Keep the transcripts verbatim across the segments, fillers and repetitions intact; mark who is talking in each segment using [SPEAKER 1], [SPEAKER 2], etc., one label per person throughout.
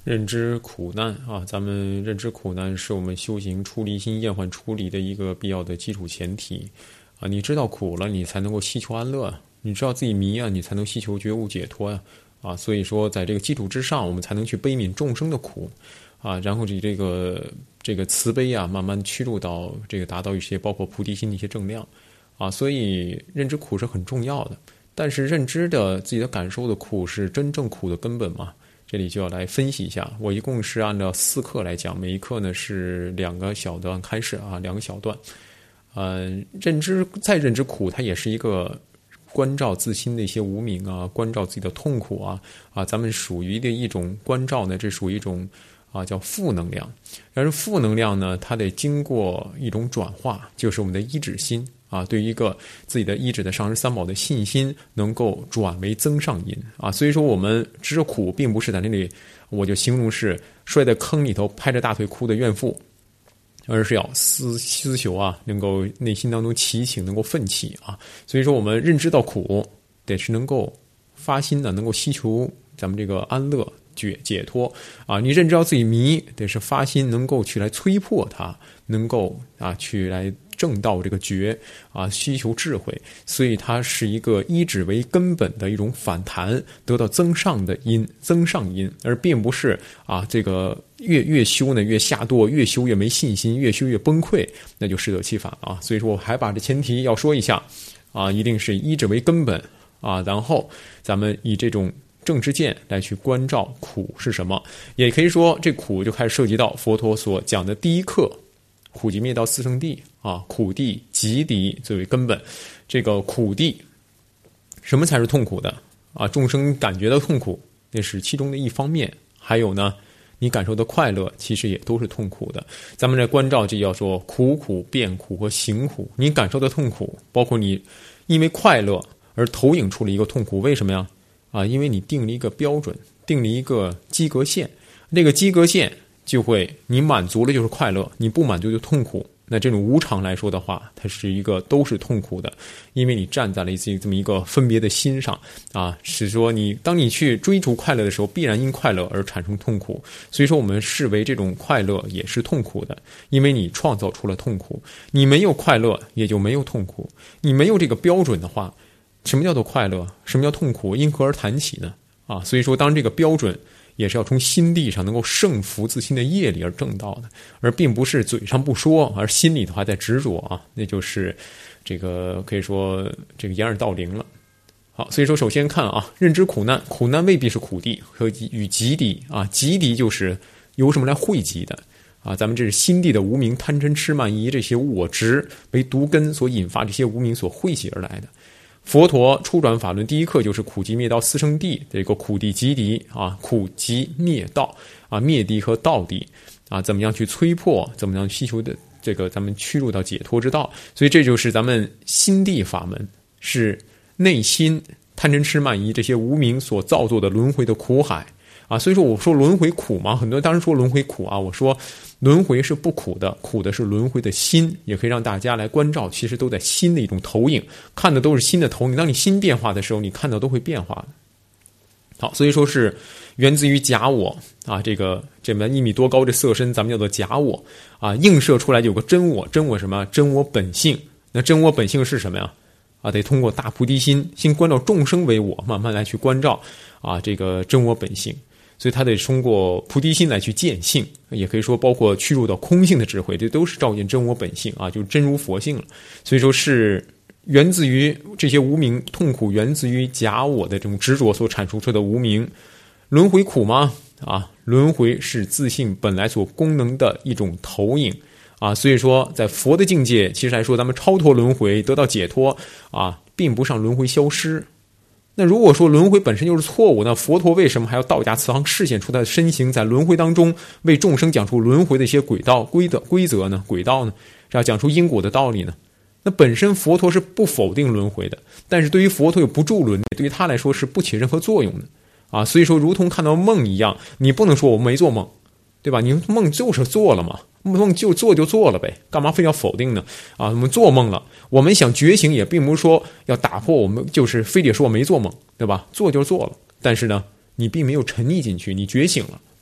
[SPEAKER 1] 认知苦难啊，咱们认知苦难是我们修行出离心厌患出离的一个必要的基础前提啊。你知道苦了，你才能够希求安乐；你知道自己迷啊，你才能希求觉悟解脱呀啊。所以说，在这个基础之上，我们才能去悲悯众生的苦啊，然后以这个这个慈悲啊，慢慢驱入到这个达到一些包括菩提心的一些正量啊。所以认知苦是很重要的，但是认知的自己的感受的苦是真正苦的根本吗？这里就要来分析一下，我一共是按照四课来讲，每一课呢是两个小段开始啊，两个小段。呃，认知再认知苦，它也是一个关照自心的一些无明啊，关照自己的痛苦啊啊，咱们属于的一种关照呢，这属于一种啊叫负能量。但是负能量呢，它得经过一种转化，就是我们的依止心。啊，对于一个自己的依止的上师三宝的信心，能够转为增上因啊，所以说我们知苦，并不是在那里，我就形容是摔在坑里头拍着大腿哭的怨妇，而是要思思求啊，能够内心当中祈请，能够奋起啊。所以说我们认知到苦，得是能够发心的，能够希求咱们这个安乐解解脱啊。你认知到自己迷，得是发心，能够去来摧破它，能够啊去来正道这个觉啊，需求智慧，所以它是一个依止为根本的一种反弹，得到增上的因，增上因，而并不是啊这个越越修呢越下堕，越修越没信心，越修越崩溃，那就适得其反啊。所以说我还把这前提要说一下啊，一定是依止为根本啊，然后咱们以这种正知见来去关照苦是什么，也可以说这苦就开始涉及到佛陀所讲的第一课。苦集灭道四圣谛啊，苦谛集谛作为根本。这个苦谛，什么才是痛苦的啊？众生感觉到痛苦，那是其中的一方面。还有呢，你感受的快乐，其实也都是痛苦的。咱们来关照，这叫做苦苦、变苦和行苦。你感受的痛苦，包括你因为快乐而投影出了一个痛苦，为什么呀？啊，因为你定了一个标准，定了一个及格线，那个及格线。就会你满足了就是快乐，你不满足就痛苦。那这种无常来说的话，它是一个都是痛苦的，因为你站在了自己这么一个分别的心上啊，是说你当你去追逐快乐的时候，必然因快乐而产生痛苦。所以说我们视为这种快乐也是痛苦的，因为你创造出了痛苦。你没有快乐，也就没有痛苦。你没有这个标准的话，什么叫做快乐？什么叫痛苦？因何而谈起呢？啊，所以说当这个标准。也是要从心地上能够胜服自心的业力而正道的，而并不是嘴上不说，而心里头还在执着啊，那就是这个可以说这个掩耳盗铃了。好，所以说首先看啊，认知苦难，苦难未必是苦谛和与集谛啊，集谛就是由什么来汇集的啊，咱们这是心地的无明、贪嗔痴慢疑这些我执为毒根所引发这些无明所汇集而来的。佛陀初转法轮第一课就是苦集灭道四圣谛，这个苦谛集谛啊，苦集灭道啊，灭谛和道谛啊，怎么样去摧破，怎么样希求的这个咱们驱入到解脱之道。所以这就是咱们心地法门，是内心贪嗔痴慢疑这些无明所造作的轮回的苦海啊。所以说我说轮回苦嘛，很多人当然说轮回苦啊，我说轮回是不苦的，苦的是轮回的心，也可以让大家来关照，其实都在心的一种投影，看的都是心的投影。当你心变化的时候，你看到都会变化的。好，所以说是源自于假我啊，这个这么一米多高的色身，咱们叫做假我啊，映射出来有个真我，真我什么？真我本性。那真我本性是什么呀？啊，得通过大菩提心，先关照众生为我，慢慢来去关照啊，这个真我本性。所以他得通过菩提心来去见性，也可以说包括驱入到空性的智慧，这都是照见真我本性啊，就是真如佛性了。所以说是源自于这些无明痛苦，源自于假我的这种执着所阐述出的无明。轮回苦吗？啊，轮回是自性本来所功能的一种投影啊。所以说在佛的境界，其实来说咱们超脱轮回，得到解脱啊，并不上轮回消失。那如果说轮回本身就是错误，那佛陀为什么还要道家慈航示现出他的身形，在轮回当中为众生讲出轮回的一些轨道规则规则呢？轨道呢？是要讲出因果的道理呢？那本身佛陀是不否定轮回的，但是对于佛陀有不助轮，对于他来说是不起任何作用的啊。所以说，如同看到梦一样，你不能说我没做梦，对吧？你梦就是做了嘛，梦就做就做了呗，干嘛非要否定呢？啊，我们做梦了，我们想觉醒也并不是说要打破我们，就是非得说我没做梦，对吧？做就做了，但是呢，你并没有沉溺进去，你觉醒了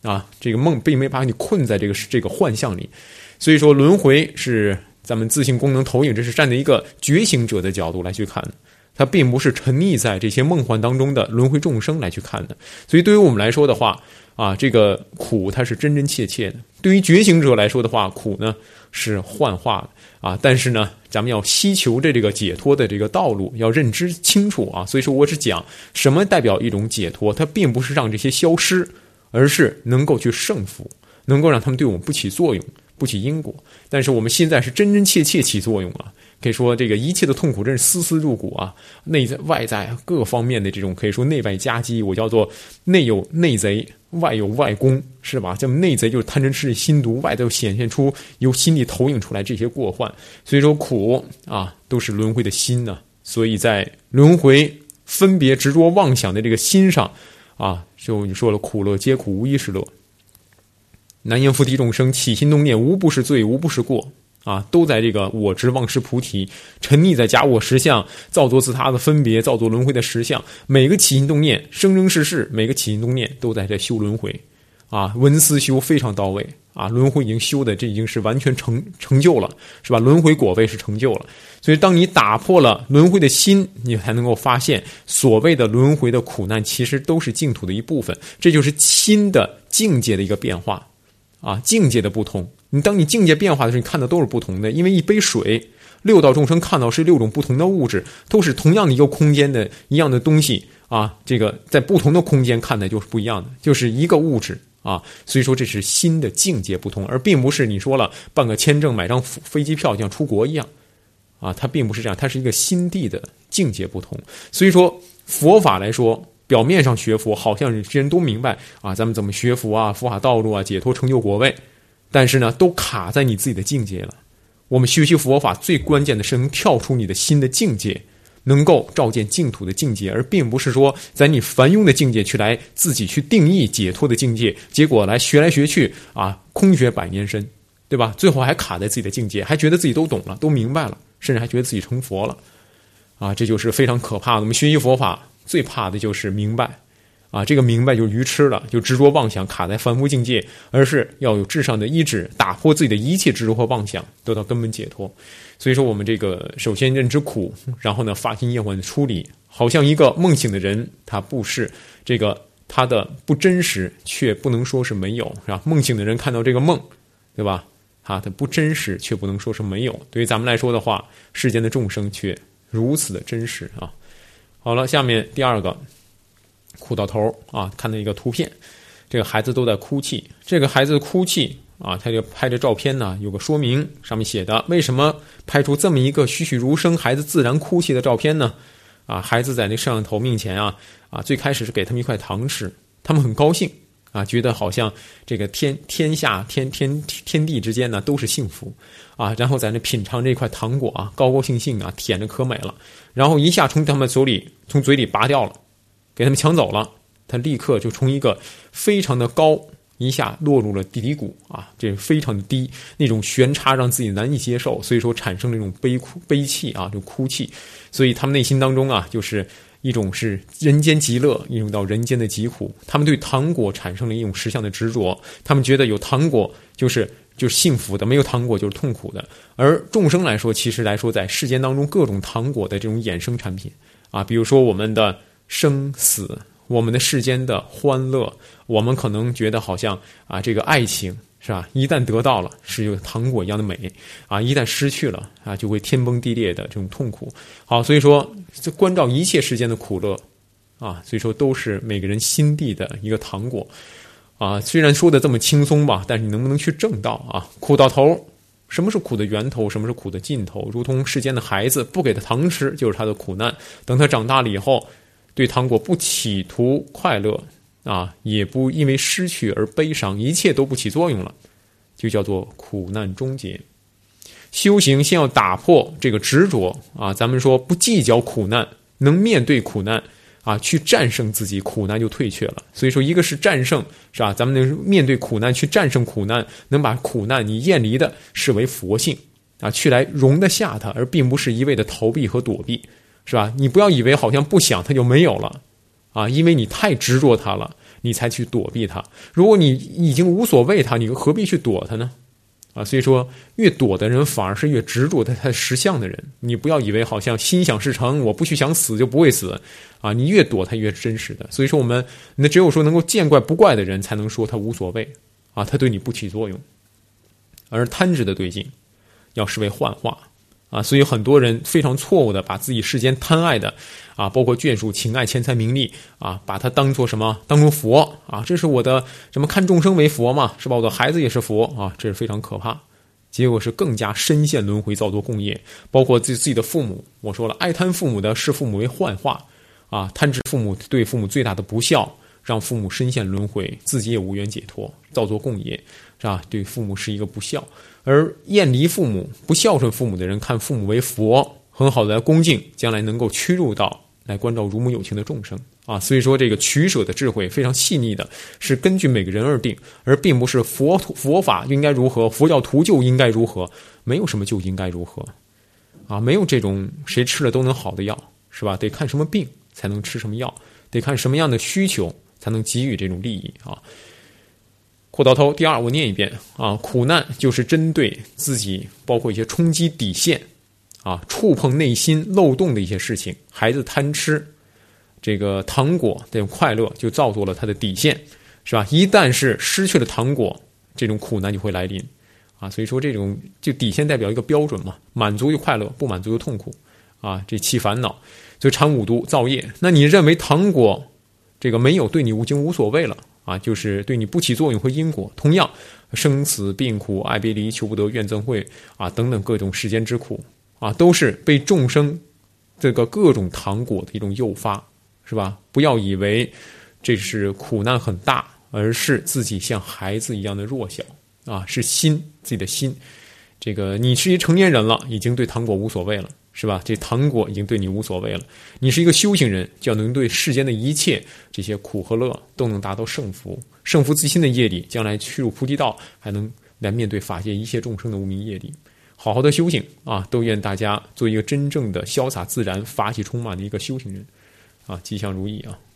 [SPEAKER 1] 啊，这个梦并没把你困在这个这个幻象里。所以说轮回是咱们自性功能投影，这是站在一个觉醒者的角度来去看的，它并不是沉溺在这些梦幻当中的轮回众生来去看的。所以对于我们来说的话啊，这个苦它是真真切切的。对于觉醒者来说的话，苦呢是幻化的啊。但是呢，咱们要希求这这个解脱的这个道路，要认知清楚啊。所以说我是讲什么代表一种解脱，它并不是让这些消失，而是能够去胜服，能够让他们对我们不起作用，不起因果。但是我们现在是真真切切起作用啊。可以说这个一切的痛苦真是丝丝入骨啊，内在外在各方面的这种可以说内外夹击，我叫做内有内贼，外有外功，是吧？这么内贼就是贪嗔痴心毒，外头显现出由心里投影出来这些过患。所以说苦啊都是轮回的心呢、啊。所以在轮回分别执着妄想的这个心上啊，就你说了，苦乐皆苦，无一是乐。南阎浮提众生起心动念，无不是罪，无不是过啊，都在这个我执妄识菩提，沉溺在假我实相，造作自他的分别，造作轮回的实相。每个起心动念，生生世世，每个起心动念都在这修轮回啊，文思修非常到位啊，轮回已经修的这已经是完全成成就了，是吧？轮回果位是成就了。所以当你打破了轮回的心，你才能够发现所谓的轮回的苦难其实都是净土的一部分，这就是心的境界的一个变化啊，境界的不同。你当你境界变化的时候，你看的都是不同的。因为一杯水，六道众生看到是六种不同的物质，都是同样的一个空间的一样的东西啊，这个在不同的空间看的就是不一样的，就是一个物质啊。所以说这是心的境界不同，而并不是你说了办个签证买张飞机票就像出国一样啊，它并不是这样，它是一个心地的境界不同。所以说佛法来说，表面上学佛好像人人都明白啊，咱们怎么学佛啊，佛法道路啊，解脱成就果位，但是呢都卡在你自己的境界了。我们学习佛法最关键的是能跳出你的心的境界，能够照见净土的境界，而并不是说在你凡庸的境界去来自己去定义解脱的境界，结果来学来学去啊，空学百年身，对吧？最后还卡在自己的境界，还觉得自己都懂了，都明白了，甚至还觉得自己成佛了啊，这就是非常可怕的。我们学习佛法最怕的就是明白啊，这个明白就是愚痴了，就执着妄想卡在凡夫境界，而是要有至上的意志，打破自己的一切执着和妄想，得到根本解脱。所以说我们这个首先认知苦，然后呢发心厌患的处理，好像一个梦醒的人，他不是这个他的不真实，却不能说是没有，是吧？梦醒的人看到这个梦，对吧？啊，它不真实，却不能说是没有。对于咱们来说的话，世间的众生却如此的真实啊。好了，下面第二个。哭到头啊！看到一个图片，这个孩子都在哭泣。这个孩子哭泣啊，他就拍着照片呢，有个说明，上面写的为什么拍出这么一个栩栩如生、孩子自然哭泣的照片呢？啊，孩子在那摄像头面前啊啊，最开始是给他们一块糖吃，他们很高兴啊，觉得好像这个天天下天天天地之间呢都是幸福啊，然后在那品尝这块糖果啊，高高兴兴啊，舔着可美了，然后一下从他们嘴里从嘴里拔掉了。给他们抢走了，他立刻就从一个非常的高一下落入了低谷啊，这非常的低，那种悬差让自己难以接受，所以说产生了一种悲哭悲泣啊，就哭泣。所以他们内心当中啊，就是一种是人间极乐，一种到人间的疾苦。他们对糖果产生了一种实相的执着，他们觉得有糖果就是就是幸福的，没有糖果就是痛苦的。而众生来说，其实来说在世间当中各种糖果的这种衍生产品啊，比如说我们的生死，我们的世间的欢乐，我们可能觉得好像啊，这个爱情是吧？一旦得到了，是有糖果一样的美啊；一旦失去了啊，就会天崩地裂的这种痛苦。好，所以说这关照一切世间的苦乐啊，所以说都是每个人心地的一个糖果啊。虽然说的这么轻松吧，但是你能不能去证到啊？苦到头，什么是苦的源头？什么是苦的尽头？如同世间的孩子，不给他糖吃就是他的苦难。等他长大了以后，对糖果不企图快乐啊，也不因为失去而悲伤，一切都不起作用了，就叫做苦难终结。修行先要打破这个执着啊，咱们说不计较苦难，能面对苦难啊，去战胜自己，苦难就退却了。所以说一个是战胜，是吧？咱们能面对苦难，去战胜苦难，能把苦难你厌离的视为佛性啊，去来容得下它，而并不是一味的逃避和躲避，是吧？你不要以为好像不想它就没有了啊，因为你太执着它了， 你才去躲避它。如果你已经无所谓它，你何必去躲它呢？啊，所以说越躲的人反而是越执着在他实相的人。你不要以为好像心想事成，我不去想死就不会死啊！你越躲他越真实的。所以说我们那只有说能够见怪不怪的人才能说他无所谓啊，他对你不起作用。而贪执的对境要视为幻化啊，所以很多人非常错误的把自己世间贪爱的啊，包括眷属、情爱、钱财、名利啊，把它当作什么？当作佛啊，这是我的什么看众生为佛嘛，是吧？我的孩子也是佛啊，这是非常可怕。结果是更加深陷轮回，造作共业，包括自自己的父母。我说了，爱贪父母的视父母为幻化啊，贪执父母对父母最大的不孝，让父母深陷轮回，自己也无缘解脱，造作共业，是吧？对父母是一个不孝。而厌离父母、不孝顺父母的人，看父母为佛，很好的来恭敬，将来能够屈入到来关照如母有情的众生啊。所以说，这个取舍的智慧非常细腻的，是根据每个人而定，而并不是佛佛法应该如何，佛教徒就应该如何，没有什么就应该如何啊，没有这种谁吃了都能好的药，是吧？得看什么病才能吃什么药，得看什么样的需求才能给予这种利益啊。扩到头，第二我念一遍啊，苦难就是针对自己，包括一些冲击底线啊，触碰内心漏洞的一些事情。孩子贪吃这个糖果这种快乐，就造作了他的底线，是吧？一旦是失去了糖果，这种苦难就会来临啊。所以说这种就底线代表一个标准嘛，满足就快乐，不满足就痛苦啊，这起烦恼，就产五毒造业。那你认为糖果这个没有，对你已经无所谓了啊，就是对你不起作用和因果。同样，生死病苦、爱别离、求不得、怨憎会啊等等各种世间之苦啊，都是被众生这个各种糖果的一种诱发，是吧？不要以为这是苦难很大，而是自己像孩子一样的弱小啊，是心自己的心。这个你是一成年人了，已经对糖果无所谓了，是吧？这糖果已经对你无所谓了。你是一个修行人，就要能对世间的一切这些苦和乐都能达到胜福，胜福自心的业力，将来去入菩提道，还能来面对法界一切众生的无明业力。好好的修行啊，都愿大家做一个真正的潇洒自然、法喜充满的一个修行人啊，吉祥如意啊！